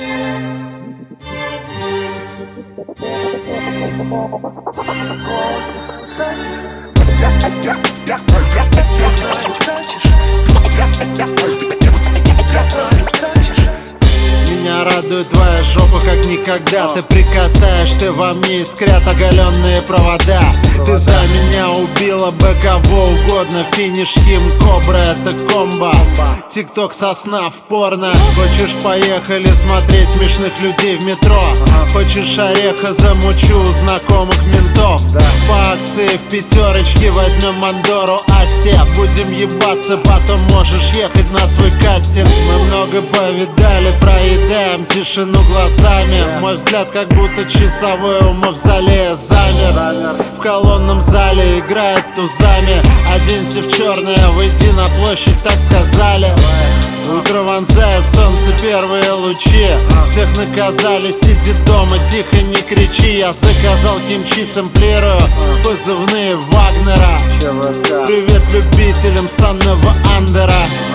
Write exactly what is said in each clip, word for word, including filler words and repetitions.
Меня радует твоя жопа как никогда. Ты прикасаешься, во мне искрят оголенные провода. Ты за меня убила бы кого угодно. Финиш хим, кобра, это комбо. Тикток, сосна в порно. Хочешь, поехали смотреть смешных людей в метро? Хочешь, ореха замучу у знакомых ментов? По акции в пятерочке возьмем Мандору, Асти. Будем ебаться, потом можешь ехать на свой кастинг. Мы много повидали, проедаем тишину глазами. Мой взгляд как будто часовой у мавзолея замер. В колонном зале играет тузами. Оденься в черное, выйди на площадь, так сказали. Утро вонзает солнце первые лучи. Всех наказали, сиди дома, тихо не кричи. Я заказал кимчи, сэмплирую позывные Вагнера. Привет любителям санного андера.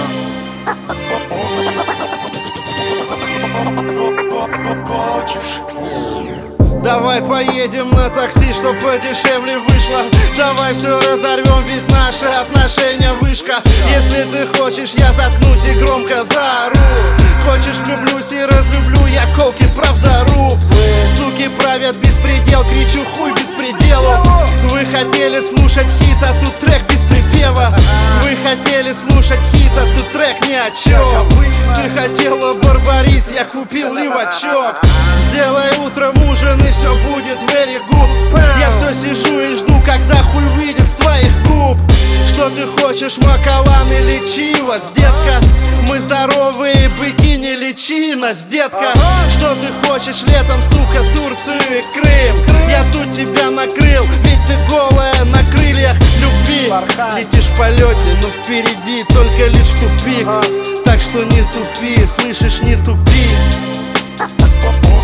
Давай поедем на такси, чтоб подешевле вышло. Давай все разорвем, ведь наши отношения вышка. Если ты хочешь, я заткнусь и громко заору. Хочешь, влюблюсь и разлюблю, я колки правдору. Суки правят беспредел, кричу хуй беспределу. Вы хотели слушать хит, а тут трек без припева. Вы хотели слушать хит, а тут трек ни о чем. Ты хотела барбарис, я купил левачок. Сделай утром ужин и все будет very good. Я все сижу и жду, когда хуй выйдет с твоих губ. Что ты хочешь, макалан или чивас, детка? Мы здоровые быки, не лечи нас, детка. Что ты хочешь летом, сука, Турцию и Крым? Я тут тебя накрыл, ведь ты голая на крыльях любви. Летишь в полете, но впереди только лишь тупик. Так что не тупи, слышишь, не тупи.